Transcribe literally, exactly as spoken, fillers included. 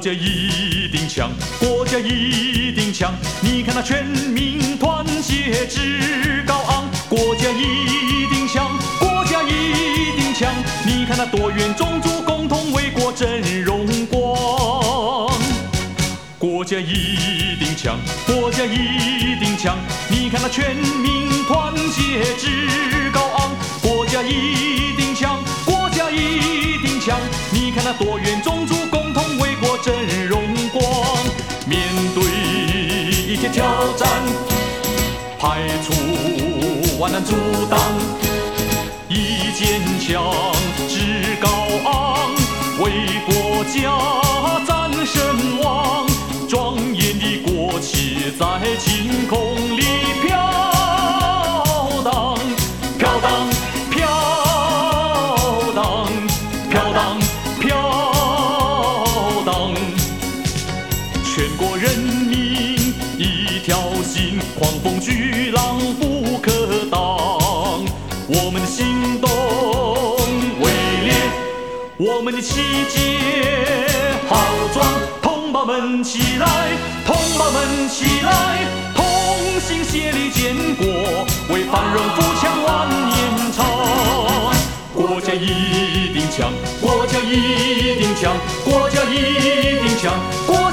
家一定强，国家一定强。你看那全民团结志高昂，国家一定强，国家一定强。你看那多元种族共同为国争荣光，国家一定强，国家一定强。你看那全民团结志高昂，国家一定强，国家一定强。你看那多元种族共同为国争荣光。面对一切挑战，排除万难阻挡，以坚强志高昂，为国家战胜亡。庄严的国旗在晴空里飘荡，飘荡，飘荡，飘荡，飘荡。全国人民一条心，狂风巨浪不可挡。我们的行动伟烈，我们的气节豪壮。同胞们起来，同胞们起来，同心协力建国，为繁荣富强万年长。国家一定强，国家一定强，国家一定强。国